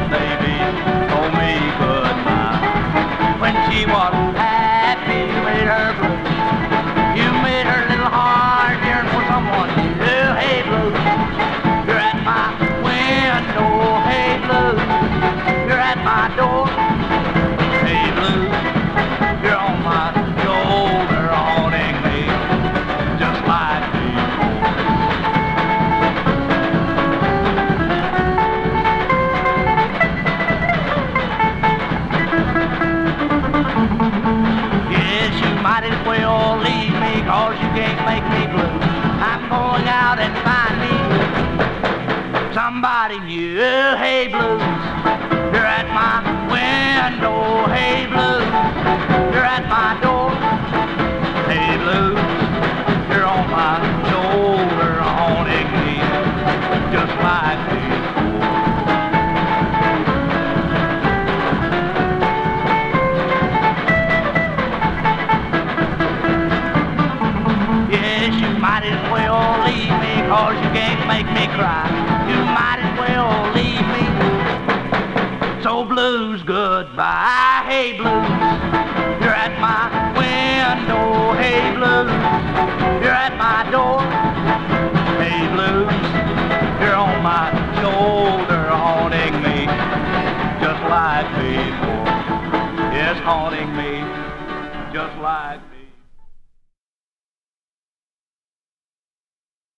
baby told me goodbye. When she was happy, you made her blue. You made her little heart yearn for someone new. Hey blue, you're at my window. Hey blue, you're at my door. Hey blue, you're on my shoulder, haunting me just like before. Yes, you might as well leave me, 'cause you can't make me blue. I'm going out and find me somebody new. Hey blues, you're at my window. Hey blues, you're at my door. Hey blues, you're on my shoulder, haunting me just like before. Yes, you might as well leave me, 'cause you can't make me cry. You might as well leave me. So blues, goodbye. Hey blues, you're at my window. Hey blues, you're at my door. Hey blues, you're on my shoulder, haunting me just like before. Yes, haunting me just like before.